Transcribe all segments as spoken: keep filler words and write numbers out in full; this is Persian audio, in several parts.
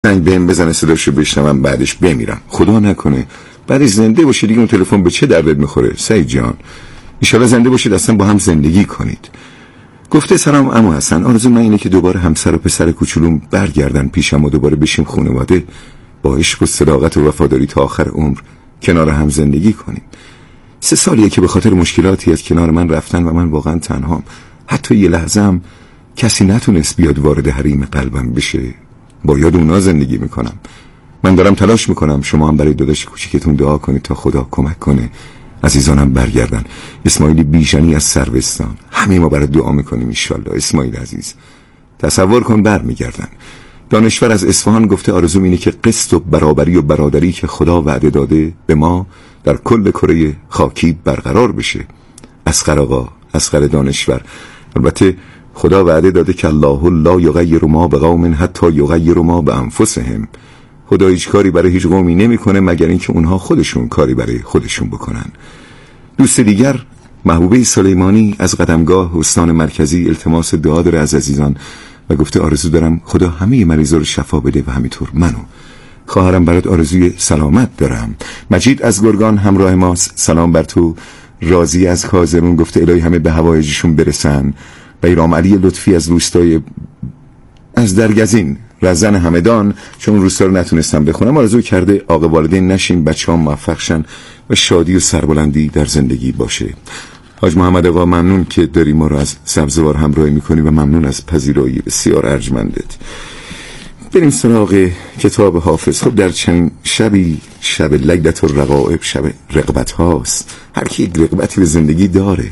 زنگ بهم بزنه صداشو بشنوم بعدش بمیرم. خدا نکنه بعدش زنده باشی دیگه اون تلفن به چه دردت میخوره سعید جان؟ ایشالا زنده باشید اصلا با هم زندگی کنید. گفته سلام عمو حسن، آرزو من اینه که دوباره همسر و پسر کوچولوم برگردن پیشم و دوباره بشیم خانواده، با عشق و صداقت و وفاداری تا آخر عمر کنار هم زندگی کنیم. سه سالیه که به خاطر مشکلاتی از کنار من رفتن و من واقعا تنهام. حتی یه لحظه هم کسی نتونست بیاد وارد حریم قلبم بشه. با یاد اونا زندگی میکنم. من دارم تلاش میکنم، شما هم برای داداش کوچیکتون دعا کنید تا خدا کمک کنه عزیزانم برگردن. اسماعیل بیژنی از سروستان. همه ما برای دعا میکنیم انشالله. اسماعیل عزیز تصور کن برمیگردن. دانشور از اصفهان گفته آرزوم اینه که قسط و برابری و برادری که خدا وعده داده به ما در کل کره خاکی برقرار بشه. اصغر آقا، اصغر دانشور. البته خدا وعده داده که الله لا یغیر ما بقوم حتی یغیر ما بانفسهم. خدا هیچ کاری برای هیچ قومی نمیکنه مگر اینکه اونها خودشون کاری برای خودشون بکنن. دوست دیگر محبوبه سلیمانی از قدمگاه استان مرکزی التماس دعا داره از عزیزان و گفته آرزو دارم خدا همه مریضا رو شفا بده و همینطور منو. خواهرم برات آرزوی سلامت دارم. مجید از گرگان همراه ماست. سلام بر تو. راضی از کازرون گفته الهی همه به هوایجشون برسن. بیرام علی لطفی از روستای از درگزین رزن همدان، چون روستا رو نتونستم بخونم، آرزو کرده عاق والدین نشین، بچه‌ها موفق شن و شادی و سربلندی در زندگی باشه. حاج محمد آقا ممنون که داری ما رو از سبزوار همراهی میکنی و ممنون از پذیرایی بسیار ارجمندت. بریم سراغ کتاب حافظ. خب در چند شبی شب لگدت و رقائب، شب رقبت هاست. هر کی یک رقبتی به زندگی داره،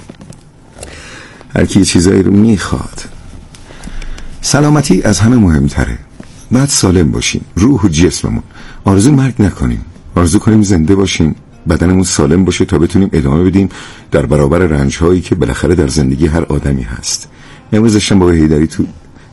هر کی چیزایی رو میخواد. سلامتی از همه مهمتره. باید سالم باشیم، روح و جسممون. آرزو مرگ نکنیم، آرزو کنیم زنده باشیم، بدنمون سالم باشه تا بتونیم ادامه بدیم در برابر رنج‌هایی که بالاخره در زندگی هر آدمی هست. امروز داشتم با هیدری تو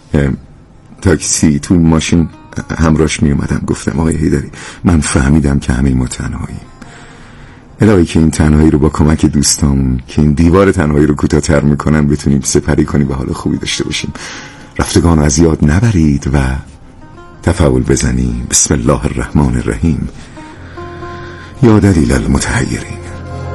تاکسی تو ماشین همراهش می اومدم، گفتم آقای هیدری من فهمیدم که همه ما تنهاییم. الهی که این تنهایی رو با کمک دوستامون که این دیوار تنهایی رو کوتاه‌تر میکنن بتونیم سپری کنیم و حال خوبی داشته باشیم. رفتگان از یاد نبرید و تفاول بزنیم. بسم الله الرحمن الرحیم. یا دلیل المتحیرین.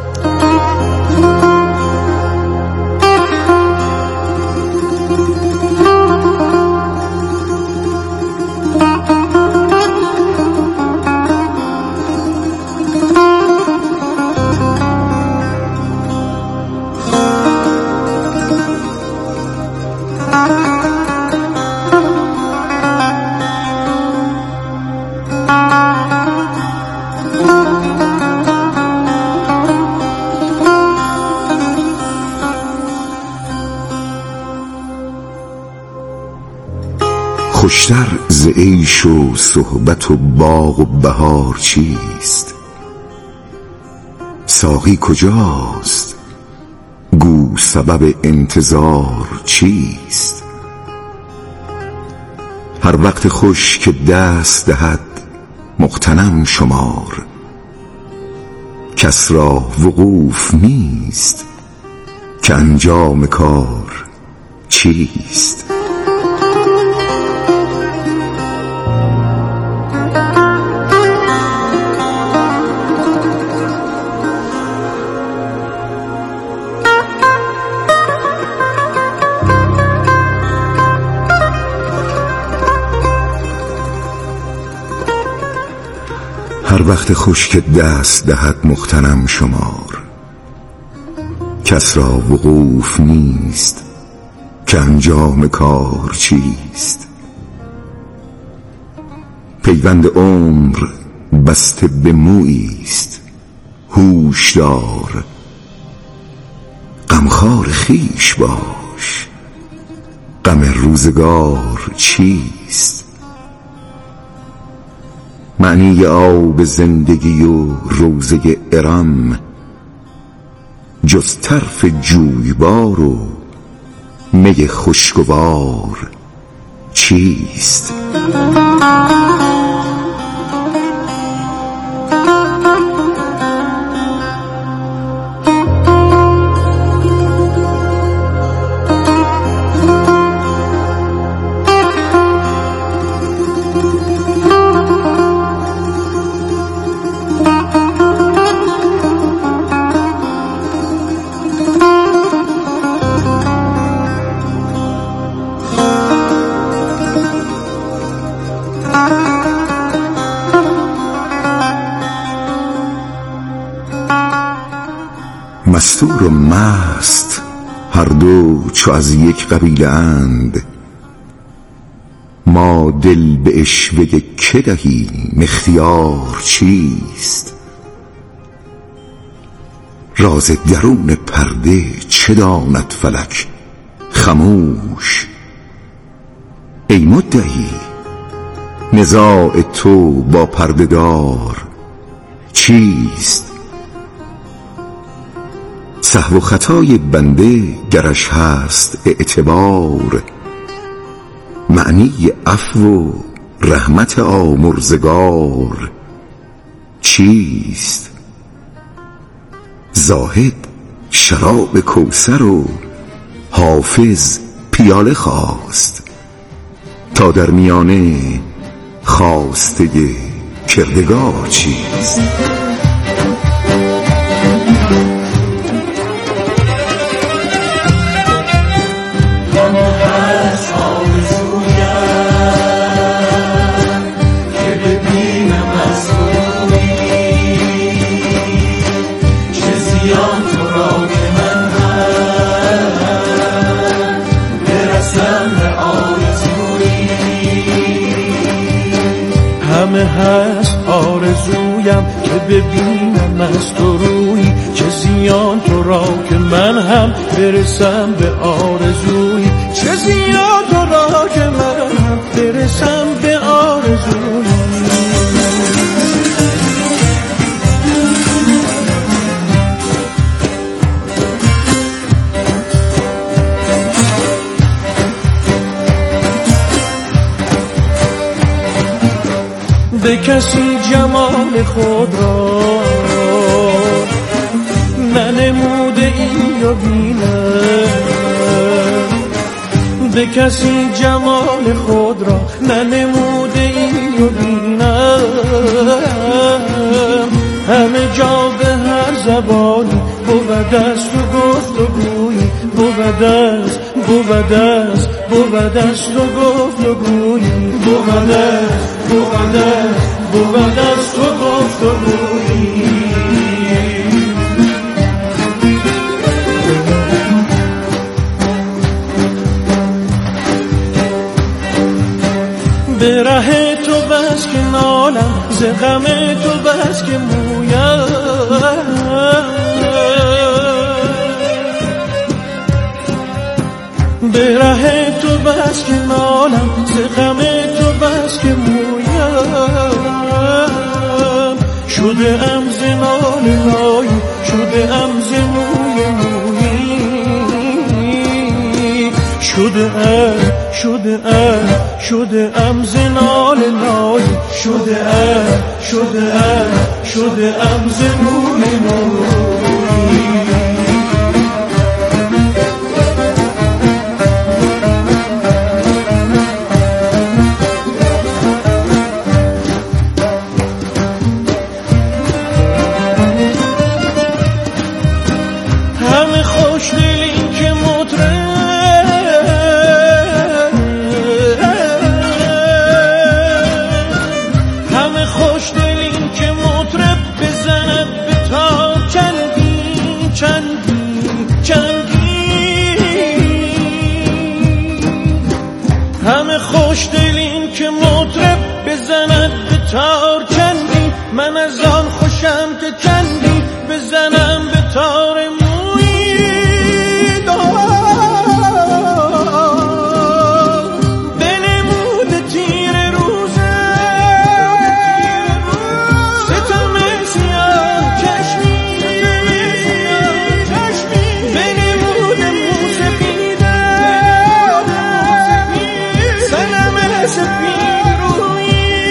خوشتر ز عیش و صحبت و باغ و بهار چیست؟ ساقی کجاست؟ گو سبب انتظار چیست؟ هر وقت خوش که دست دهد مغتنم شمار، کس را وقوف نیست که انجام کار چیست؟ هر وقت خوش که دست دهد مغتنم شمار، کس را وقوف نیست که انجام کار چیست؟ پیوند عمر بسته به موییست، هوش دار غمخوار خویش باش، غم روزگار چیست؟ معنی آب زندگی و روزه ارم، جز طرف جویبار و می خوشگوار چیست؟ مستور و مست هر دو چو از یک قبیله اند، ما دل به عشوه که دهیم اختیار چیست؟ راز درون پرده چه داند فلک خموش؟ ای مدعی نزاع تو با پرده دار چیست؟ سهو و خطای بنده گرش هست اعتبار، معنی عفو و رحمت آمرزگار چیست؟ زاهد شراب کوثر و حافظ پیاله خواست، تا در میانه خواسته کردگار چیست؟ همه هست آرزویم که ببینم از تو روی، چه زیان تو را که من هم برسم به آرزوی، چه زیان تو را که من هم برسم به آرزوی. به کسی جمال خود را ننموده ای و بینم، به کسی جمال خود را ننموده ای و بینم، همه جا به هر زبانی بود است و گفت و گویی، بود است بود است بود است و گفت و گویی، بود است بود است بود است و گفت و گویی. به ره تو بس که نالم، ز غم تو بس که مویم، به ره تو بس که نالم، ز غم تو بس که مویم، شده ام ز نال نایی، شده ام ز موی مویی، شده ام شده ام شده ام ز نال نایی، شده ام شده ام شده ام ز موی مویی. همه خوش دلیم که مطرب بزند به تار چندی، من از آن خوشم که چندی بزنم به تار مویی. بنمود تیر روزه ستم سیاه چشمی، بنمود موسیقیده سنم سپید رویی.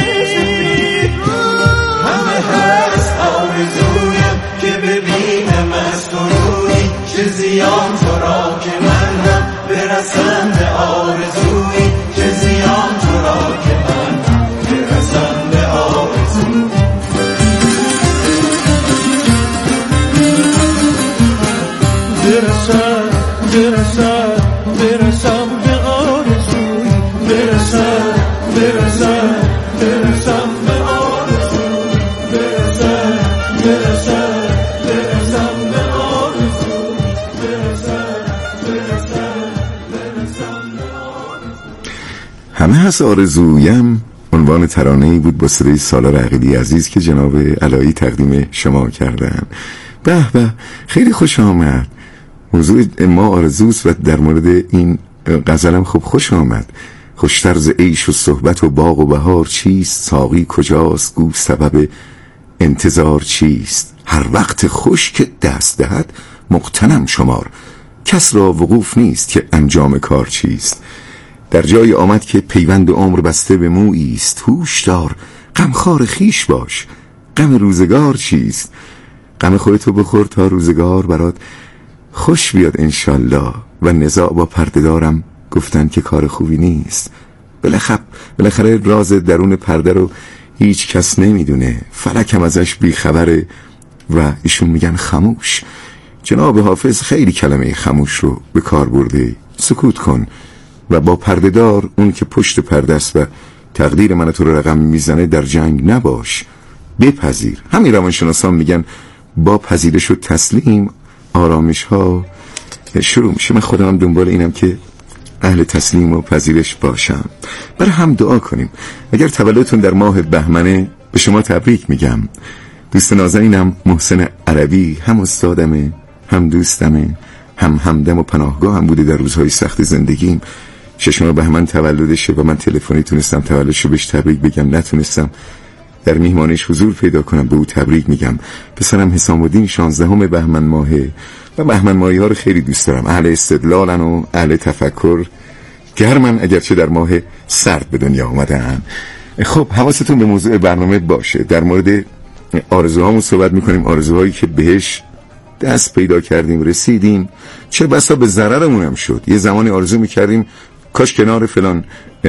همه هست آرزویم که ببینم از تو روی، چه زیان تو را که من هم برسم به آرزوی، چه زیان تو را که من هم برسم به آرزوی. برسم برسم برسم به آرزوی، برسم برسم برسم به آرزوی، برسم برسم برسم به آرزوی. هست آرزویم عنوان ترانه‌ای بود با صدای سالار عقیلی عزیز که جناب علایی تقدیم شما کردن. به به، خیلی خوش آمد. موضوع ما آرزوست و در مورد این غزلم خب خوش آمد. خوشتر ز عیش و صحبت و باغ و بهار چیست؟ ساقی کجاست؟ گو سبب انتظار چیست؟ هر وقت خوش که دست دهد مغتنم شمار، کس را وقوف نیست که انجام کار چیست. در جای آمد که پیوند عمر بسته به مویی است، هوش دار غمخوار خویش باش، غم روزگار چیست؟ غم خودتو بخور تا روزگار برات خوش بیاد انشالله. و نزاع با پرده دارم گفتن که کار خوبی نیست. بالاخره بالاخره راز درون پرده رو هیچ کس نمیدونه، فلک هم ازش بیخبره و ایشون میگن خاموش. جناب حافظ خیلی کلمه خاموش رو به کار برده. سکوت کن و با پرده دار، اون که پشت پرده است و تقدیر من تو رو رقم میزنه، در جنگ نباش، بپذیر. همین روانشناسان میگن با پذیرش و تسلیم آرامش ها شروع میشه. من خودم دنبال اینم که اهل تسلیم و پذیرش باشم. برای هم دعا کنیم. اگر تولدتون در ماه بهمنه به شما تبریک میگم. دوست نازنینم محسن عربی هم استادمه، هم دوستمه، هم همدم و پناهگاه هم بوده در روزهای سخت زندگیم. ششم بهمن تولدشه و من تلفنی تونستم تولدشو بهش تبریک بگم، نتونستم در میهمانیش حضور پیدا کنم، به او تبریک میگم. پسرم حسام الدین شانزدهم بهمن ماهه و بهمن ماهی ها رو خیلی دوست دارم. اهل استدلالن و اهل تفکر، گرمن اگرچه در ماه سرد به دنیا آمدن. خب حواستون به موضوع برنامه باشه. در مورد آرزوهامون صحبت میکنیم، آرزوهایی که بهش دست پیدا کردیم، رسیدیم، چه بسا به ضررمون هم شد. یه زمانی آرزو میکردیم کاش کنار فلان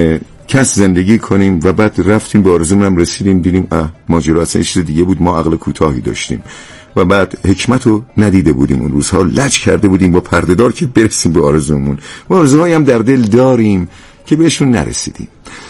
کس زندگی کنیم و بعد رفتیم به آرزومون هم رسیدیم، دیدیم اه ماجرا اصلا چیز دیگه بود، ما عقل کوتاهی داشتیم و بعد حکمت رو ندیده بودیم. اون روزها لج کرده بودیم با پردهدار که برسیم به آرزومون. و آرزوهایی هم در دل داریم که بهشون نرسیدیم.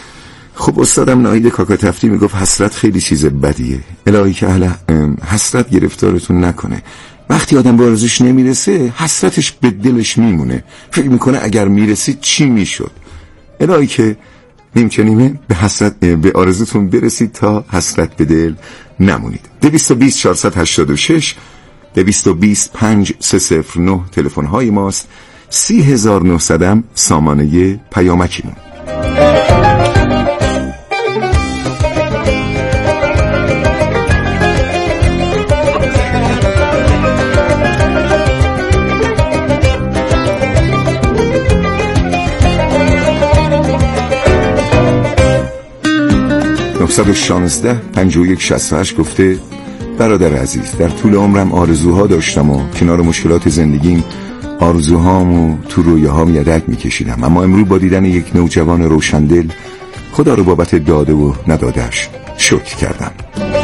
خب استادم ناهید کاکاتفتی میگفت حسرت خیلی چیز بدیه. الهی که اهل حسرت گرفتارتون نکنه. وقتی آدم به آرزوش نمیرسه حسرتش به دلش میمونه، فکر میکنه اگر میرسید چی میشد. الهی که نمی‌کنیم به حسرت به آرزوتون برسید تا حسرت به دل نمونید. دویست و بیست چهارصد و هشتاد و شش دویست و بیست پنج سه صفر نه تلفن های ماست. سی هزار و نهصد سامانه پیامکیمون. نهصد و شانزده پنجاه و یک شصت و هشت گفته برادر عزیز، در طول عمرم آرزوها داشتم و کنار مشکلات زندگیم آرزوهامو تو رویاهام یدک میکشیدم، اما امروز با دیدن یک نوجوان روشندل خدا رو بابت داده و ندادهش شکر کردم.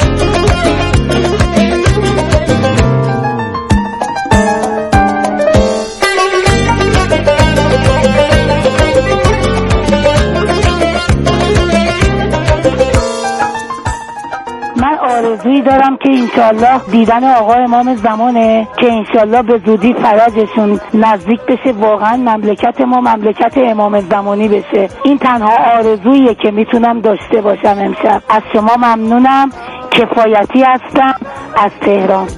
آرزویی دارم که انشالله دیدن آقا امام زمانه که انشالله به زودی فرجشون نزدیک بشه، واقعا مملکت ما مملکت امام زمانی بشه. این تنها آرزوییه که میتونم داشته باشم امشب. از شما ممنونم. کفایتی هستم از تهران.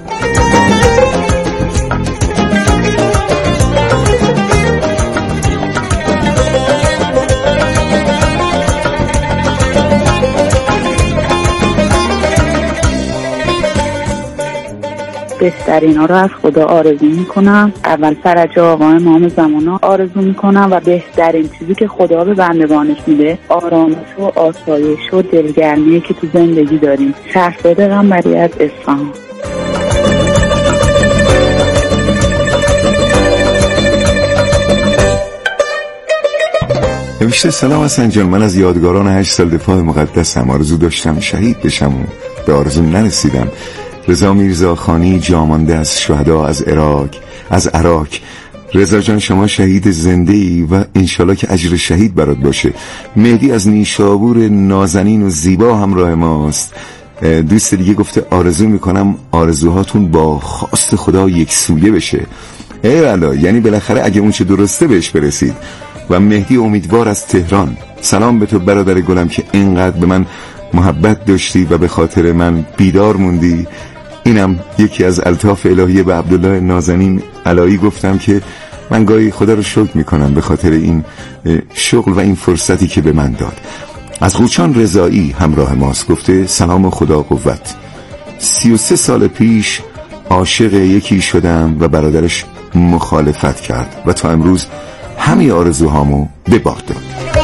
بهترین ها رو از خدا آرزو میکنم. اول فرج آقا امام زمان آرزو میکنم و بهترین چیزی که خدا به بندگانش میده آرامش و آسایش و دلگرمیه که تو زندگی داریم. شهرزاد قمری از اصفهان. نوشته سلام حسن جان، من از یادگاران هشت سال دفاع مقدسم. آرزو داشتم شهید بشم و به آرزو نرسیدم. رضا میرزا خانی جامانده از شهدا از عراق از عراق. رضا جان شما شهید زنده ای و انشالله که اجر شهید برات باشه. مهدی از نیشابور نازنین و زیبا همراه ماست. دوست دیگه گفته آرزو میکنم آرزوهاتون با خواست خدا یک سویه بشه. ای والا، یعنی بالاخره اگه اون چه درسته بهش برسید. و مهدی امیدوار از تهران. سلام به تو برادر گلم که اینقدر به من محبت داشتی و به خاطر من بیدار موندی. اینم یکی از الطاف الهی. به عبدالله نازنین علایی گفتم که من گاهی خدا رو شکر میکنم به خاطر این شغل و این فرصتی که به من داد. از قوچان رضایی همراه ماست، گفته سلام و خدا قوت. سی و سه سال پیش عاشق یکی شدم و برادرش مخالفت کرد و تا امروز همه آرزوهامو به باد داد.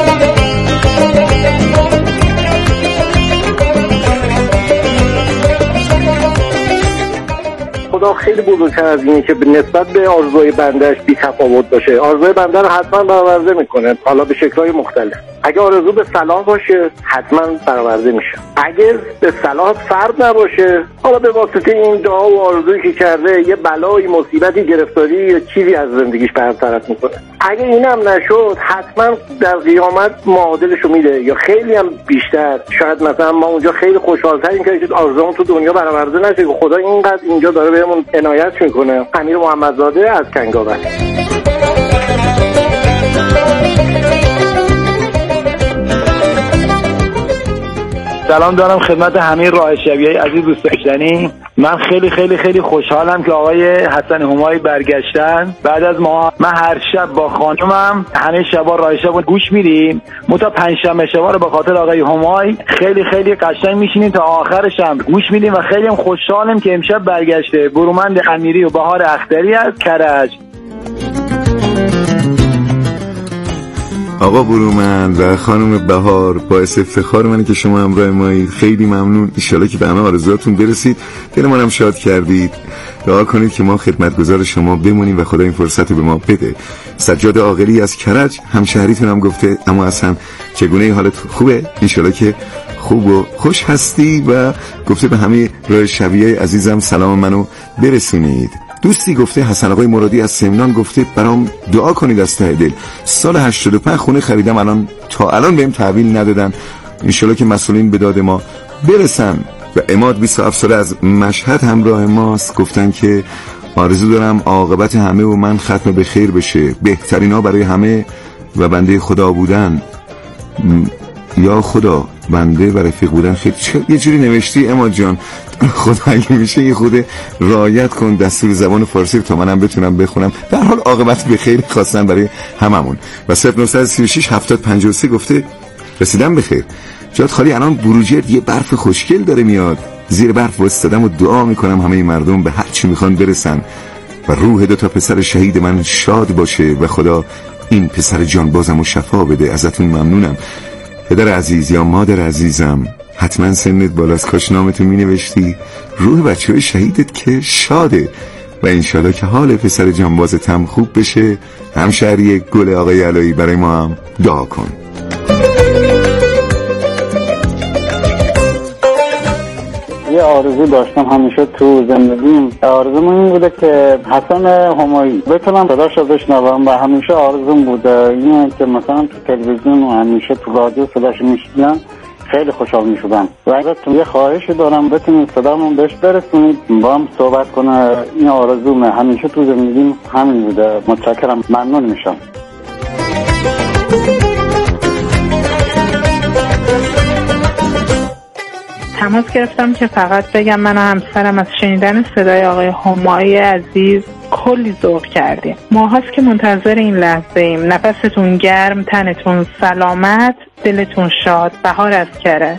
خدا خیلی بزرگتر از اینه که نسبت به آرزوی بندهش بی تفاوت باشه. آرزوی بنده رو حتما برآورده میکنه، حالا به شکل‌های مختلف. اگه آرزو به صلاح باشه حتما برآورده میشه. اگه به صلاح فرد نباشه، حالا به واسطه این دعا و آرزویی که کرده یه بلایی، مصیبتی، گرفتاری یا چیزی از زندگیش برطرف میکنه. اگه اینم نشد حتما در قیامت معادلشو میده یا خیلی هم بیشتر. شاید مثلا ما اونجا خیلی خوشحال‌تریم که آرزومون تو دنیا برآورده نشه که خدا اینقدر اینجا داره بهمون عنایت میکنه. امیر محمدزاده از کنگاور. سلام دارم خدمت همه راه شبیه‌های عزیز دوست داشتنی. من خیلی خیلی خیلی خوشحالم که آقای حسن همایی برگشتن بعد از ما. من هر شب با خانمم همه شبا راه شب گوش میدیم. متا پنجشنبه شبا رو به خاطر آقای همایی خیلی خیلی قشنگ میشینیم تا آخرش هم گوش میدیم و خیلی هم خوشحالم که امشب برگشته. برومند امیری و بهار اختری از کرج. آقا برومند و خانم بهار، باعث افتخار منه که شما همراه مایید. خیلی ممنون. انشالله که به همه آرزوهاتون برسید. دل منم شاد کردید. دعا کنید که ما خدمتگزار شما بمونیم و خدا این فرصت رو به ما بده. سجاد عاقلی از کرج همشهریتون هم گفته اما اصلا چگونه حالت خوبه؟ انشالله که خوب و خوش هستی و گفته به همه راه شبیه عزیزم سلام منو برسونید. دوستی گفته حسن آقای مرادی از سمنان گفته برام دعا کنید از ته دل. سال هشتاد و پنج خونه خریدم، الان تا الان بهم تحویل ندادن. انشالله که مسئولین به داد ما برسن. و عماد بیست و هفت ساله از مشهد همراه ماست، گفتن که آرزو دارم عاقبت همه و من ختم به خیر بشه، بهترینا برای همه و بنده خدا بودن. یا خدا بنده و رفیق بودن. خیلی یه جوری نوشتی عماد جان، خدا اگه میشه یه خود رعایت کن دستور زبان فارسی تا منم بتونم بخونم. در حال عاقبت به خیر خواستن برای هممون. و صفر نه سه شش هفتاد پنجاه و سه گفته رسیدم به خیر، جات خالی. الان بروجرد یه برف خوشگل داره میاد، زیر برف وایسادم و دعا میکنم همه مردم به هر چی میخوان برسن و روح دو تا پسر شهید من شاد باشه و خدا این پسر جانبازم و شفا بده. ازتون ممنونم پدر عزیز یا مادر عزیزم. حتما سنت بالاست، کاش نامتو می نوشتی. روح بچه های شهیدت که شاده و انشالله که حال پسر جانبازت هم خوب بشه. همشهری گل آقای علایی برای ما هم دعا کن. یه آرزو داشتم همیشه تو زندگیم. آرزوم این بوده که حسن همایی بتونم صداش رو بشنوم و همیشه آرزوم بوده اینه که مثلا تو تلویزیون و همیشه تو رادیو صداش میشنیدم خیلی خوشحال میشدم. و ازتون یه خواهشی دارم بتونید صدامون بهش برسونید، با هم صحبت کنه. این آرزومه، همیشه تو زندگیم همین بوده. متشکرم، ممنون میشم. تماس گرفتم که فقط بگم من و همسرم از شنیدن صدای آقای همایی عزیز کلی ذوق کردیم. ماهاست که منتظر این لحظه ایم. نفستون گرم، تنتون سلامت، دلتون شاد. بهار از کرج.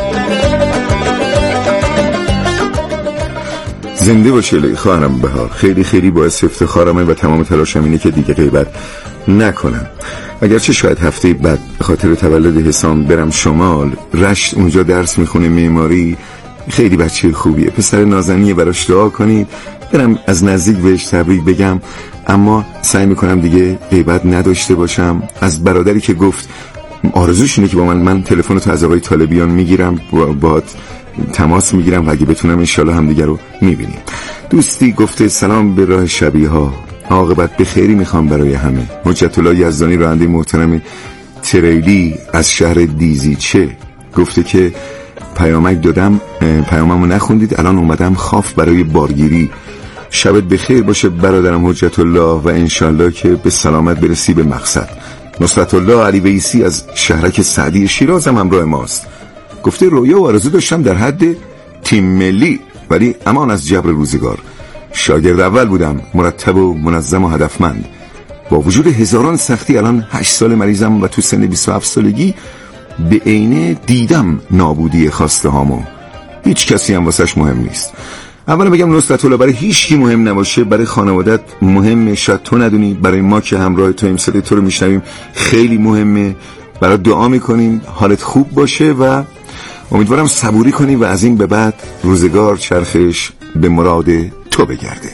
زنده باشه خواهرم بهار. خیلی خیلی باعث افتخارمه و تمام تلاشم اینه که دیگه غیبت نکنم. اگرچه شاید هفته بعد به خاطر تولد حسام برم شمال رشت، اونجا درس میخونه معماری. خیلی بچه خوبیه، پسر نازنیه، براش دعا کنید برم از نزدیک بهش تبریک بگم. اما سعی میکنم دیگه غیبت نداشته باشم. از برادری که گفت آرزوش اینه که با من من تلفن تو از آقای طالبیان میگیرم، باهات تماس میگیرم و اگه بتونم انشالله هم دیگه رو میبینیم. دوستی گفته سلام به راه شبیه ها، عاقبت به خیری میخوام برای همه. حجت الله یزدانی راننده محترم تریلی از شهر دیزیچه گفته که پیامک دادم، پیاممو نخوندید، الان اومدم خاف برای بارگیری. شبت بخیر باشه برادرم حجت الله و انشالله که به سلامت برسی به مقصد. نصرت الله علی ویسی از شهرک سعدی شیراز هم همراه ماست. گفته رویا و آرزو داشتم در حد تیم ملی، ولی امان از جبر روزگار. شاگرد اول بودم، مرتب و منظم و هدفمند. با وجود هزاران سختی الان هشت سال مریضم و تو سن بیست و هفت سالگی به عینه دیدم نابودی خواسته هامو. هیچ کسی هم واسش مهم نیست. اولا بگم نصرت الله، برای هیچ کی مهم نباشه، برای خانوادت مهمه، شاید تو ندونی، برای ما که همراه تو این صدای تو رو میشنویم خیلی مهمه. برای دعا میکنیم حالت خوب باشه و امیدوارم صبوری کنی و از این به بعد روزگار چرخش به مراد تو بگرده.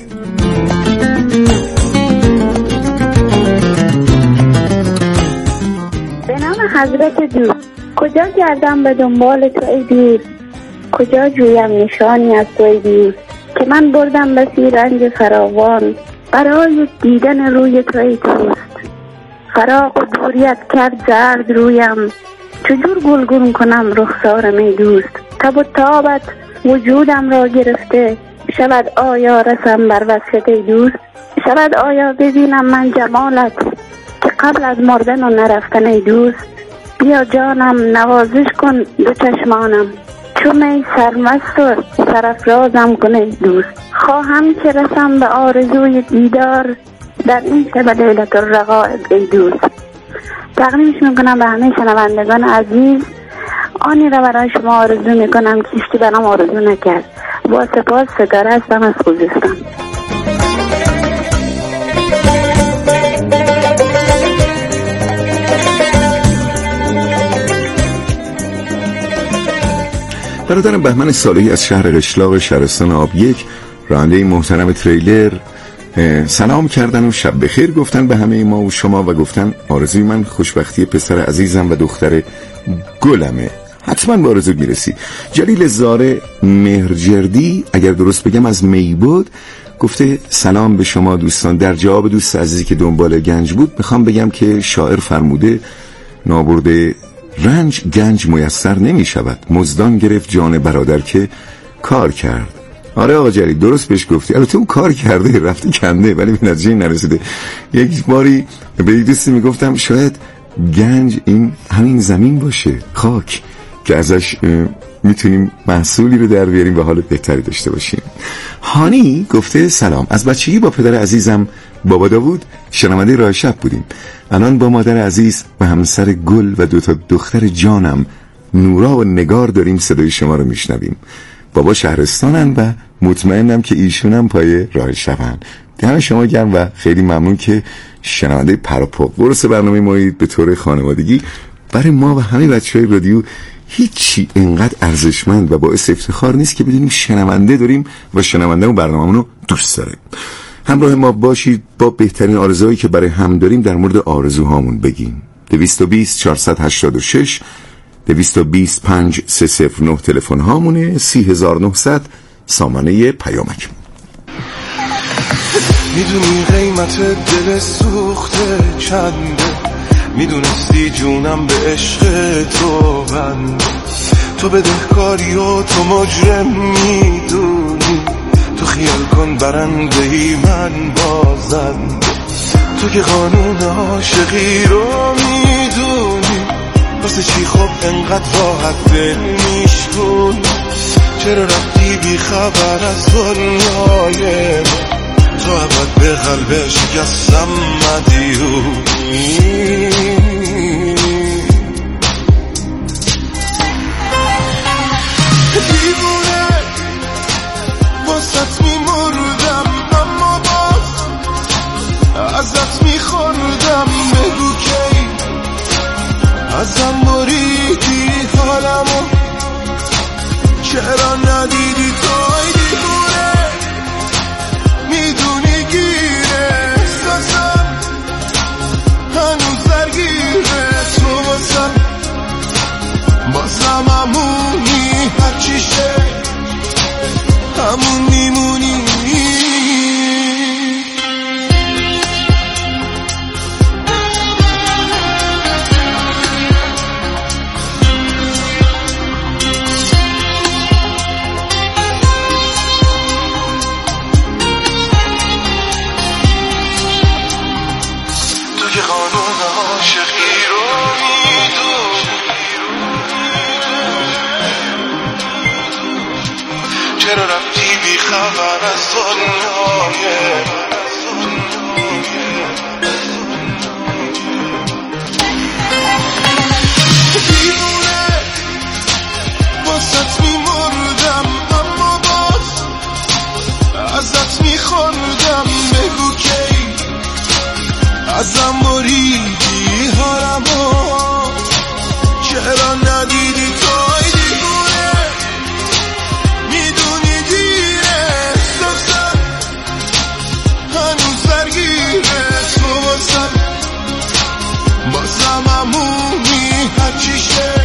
به نام حضرت دوست. کجا گردم به دنبال تو ای دوست، کجا جویم نشانی از تو ای دوست، که من بردم بسی رنج فراوان برای دیدن روی تو ای دوست. فراق و دوریت کرد زرد رویم، چجور گلگون کنم رخسارم ای دوست. تب و تابت وجودم را گرفته، شود آیا رسم بر وصلت ای دوست. شود آیا ببینم من جمالت، که قبل از مردن و نرفتن ای دوست. بیا جانم نوازش کن دو چشمانم، چون ای سرمست و سرافرازم کن ای دوست. خواهم که رسم به آرزوی دیدار در این شب لیلت الرقائب ای دوست. تقدیمش میکنم به همه شنوندگان عزیز. آنی را برای شما آرزو میکنم که هیچکی برام آرزو نکرد. با سپاس، ستاره هستم از خوزستان. برادرم بهمن صالحی از شهر قشلاق شهرستان آب یک، راننده محترم تریلر، سلام کردن و شب بخیر گفتن به همه ما و شما و گفتن آرزوی من خوشبختی پسر عزیزم و دختر گلمه. حتما به آرزو میرسی. جلیل زاره مهرجردی، اگر درست بگم از میبود، گفته سلام به شما دوستان. در جواب دوست عزیزی که دنبال گنج بود میخوام بگم که شاعر فرموده نابرده رنج گنج میسر نمی شود، مزدان گرفت جان برادر که کار کرد. آره آقا جلیل درست بهش گفتی. البته اون کار کرده، رفته کنده، ولی به نتیجه نرسیده. یک باری به یک دوستی میگفتم شاید گنج این همین زمین باشه، خاک، که ازش میتونیم محصولی رو در بیاریم و حال بهتری داشته باشیم. هانی گفته سلام، از بچگی با پدر عزیزم بابا داوود شنونده راه شب بودیم. الان با مادر عزیز و همسر گل و دوتا دختر جانم نورا و نگار داریم صدای شما رو میشنویم. بابا شهرستانن و مطمئنم که ایشونم پای راه شبن. دم شما گرم و خیلی ممنون که شنونده پراپا. برسه برنامه مایید به طور خانوادگی برای ما و همه بچهای رادیو هیچی اینقدر ارزشمند و باعث افتخار نیست که بدونیم شنونده داریم و شنونده اون برنامه‌مون رو دوست داره. همراه ما باشید با بهترین آرزوهایی که برای هم داریم در مورد آرزوهامون بگیم. دویست و بیست چهارصد و هشتاد و شش دویست و بیست پنج سه صفر نه تلفن هامونه. سی هزار و نهصد سامانه پیامک. میدونی قیمت دل سوخته چنده، میدونستی جونم به عشق تو بنده. تو بدهکاری و تو مجرم میدونی، تو خیال کن برنده ای من بازنده. تو که قانون عاشقی رو میدونی، واسه چی خب انقدر راحت دل میشکن؟ چرا رفتی بی خبر از دنیای من؟ تو ابد به قلب شکستم مدیونی. دیوونه واسط میمردم، اما باز ازت میخوردم. بگو کی ازم بریدی حالمو، چرا ندیدی توی دیوونه؟ میدونی گیره احساسم هنوز درگیره، چرا رفتی بی خبر از دنیای دیوونه واسط میمردم اما باز ازت میخوردم بگو کی ازم بریدی حالمو چرا ندیدی توی دیوونه میدونی دیره احساسم هنوز درگیره تو واسم بازم همونی هرچیشه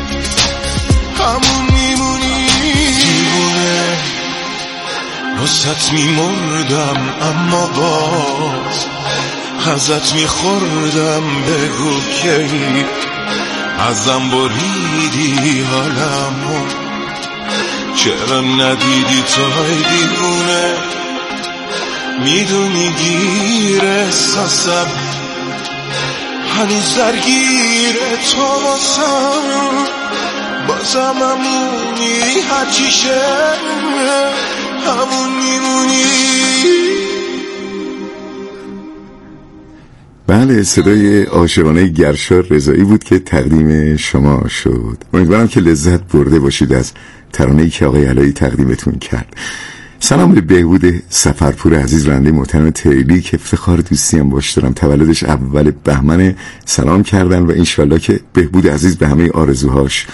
همون میمونی دیوونه واسط میمردم اما باز ازت میخوردم بگو کی ازم بریدی حالمو چرا ندیدی توی دیوونه میدونی گیر احساسم هنوز درگیره تو واسم بازم همونی هرچیشه همون میمونی. بله، صدای عاشقانه گرشار رضایی بود که تقدیم شما شد. امیدوارم که لذت برده باشید از ترانه‌ای که آقای علایی تقدیمتون کرد. سلام به بهبود سفرپور عزیز، رنده محترم تریلی که افتخار دوستی هم باش دارم. تولدش اول بهمن، سلام کردن و انشالله که بهبود عزیز به همه آرزوهاش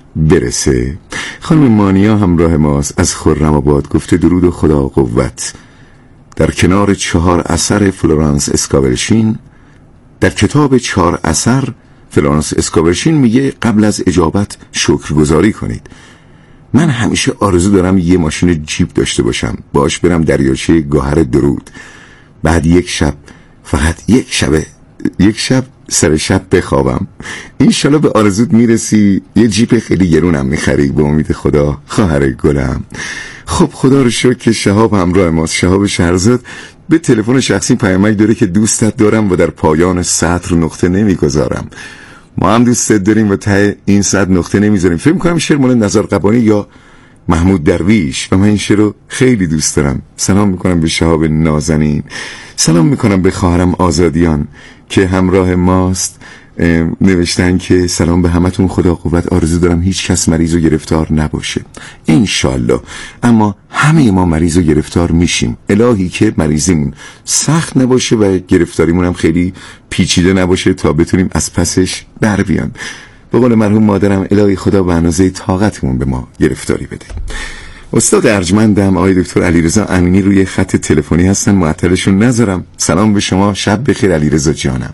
برسه. خانم مانیا همراه ماست از خرم‌آباد، گفته درود و خدا قوت. در کنار چهار اثر فلورانس اسکابرشین، در کتاب چهار اثر فلورانس اسکابرشین میگه قبل از اجابت شکرگزاری کنید. من همیشه آرزو دارم یه ماشین جیپ داشته باشم، باش برم دریاچه گوهر درود، بعد یک شب، فقط یک شب یک شب سر شب بخوابم. انشالله به آرزوت میرسی. یه جیپ خیلی گرونم میخری به امید خدا خواهر گلم. خب خدا رو شکر که شهاب همراه ماست. شهاب شهرزاد به تلفن شخصی پیامک داره که دوستت دارم و در پایان سطر نقطه نمیگذارم. ما هم دوستت داریم و ته این سطر نقطه نمیذاریم. فکر میکنم شعر مال نزار قبانی یا محمود درویش و من این شعر رو خیلی دوست دارم. سلام میکنم به شهاب نازنین، سلام میکنم به خواهرم آزادیان که همراه ماست. نوشتن که سلام به همتون، خدا قوت، آرزو دارم هیچ کس مریض و گرفتار نباشه انشالله، اما همه ما مریض و گرفتار میشیم. الهی که مریضیمون سخت نباشه و گرفتاریمون هم خیلی پیچیده نباشه تا بتونیم از پسش بر بیان. به قول مرحوم مادرم، الهی خدا به اندازه طاقتمون به ما گرفتاری بده. استاد ارجمندم آقای دکتر علیرضا امینی روی خط تلفنی هستن، معطلشون نذارم. سلام به شما، شب بخیر علیرضا جانم.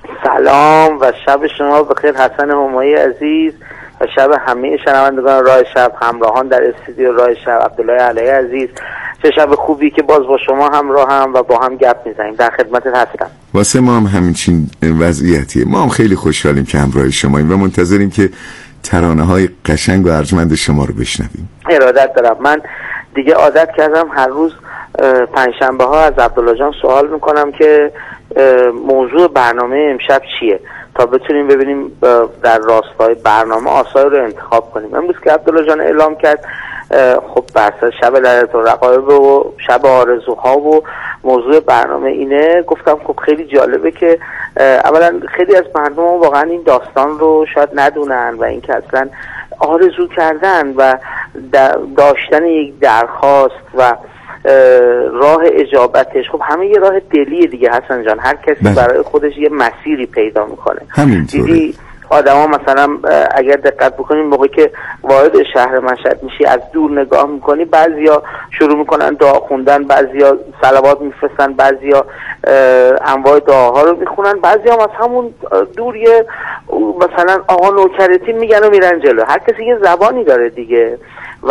سلام و شب شما بخیر حسن همایی عزیز و شب همه شنوندگان راه شب، همراهان در استودیو راه شب، عبدالله علی عزیز. چه شب خوبی که باز با شما همراه هم و با هم گپ میزنیم. در خدمتت هستم. واسه ما هم همین چین وضعیتیه. ما هم خیلی خوشحالیم که همراه شماییم و منتظریم که ترانه های قشنگ و ارجمند شما رو بشنویم. ارادت دارم. من دیگه عادت کردم هر روز پنجشنبه ها از عبدالله جان سوال میکنم که موضوع برنامه امشب چیه تا بتونیم ببینیم در راستای برنامه آثار رو انتخاب کنیم. امروز که عبدالله جان اعلام کرد خب بحث شب لعنت الرقایب و شب آرزوها و موضوع برنامه اینه، گفتم خب خیلی جالبه که اولا خیلی از مردم واقعا این داستان رو شاید ندونن و اینکه اصلا آرزو کردن و داشتن یک درخواست و راه اجابتش، خب همه یه راه دلیه دیگه حسن جان. هر کسی بله. برای خودش یه مسیری پیدا میکنه. دیدی آدم ها مثلا اگر دقت بکنیم موقعی که وارد شهر مشهد میشی از دور نگاه میکنی، بعضیا شروع میکنن دعا خوندن، بعضیا صلوات میفرستن، بعضیا انواع دعاها رو میخونن، بعضیا از همون دور یه مثلا آقا نوکرتی میگن و میرن جلو. هر کسی یه زبانی داره دیگه و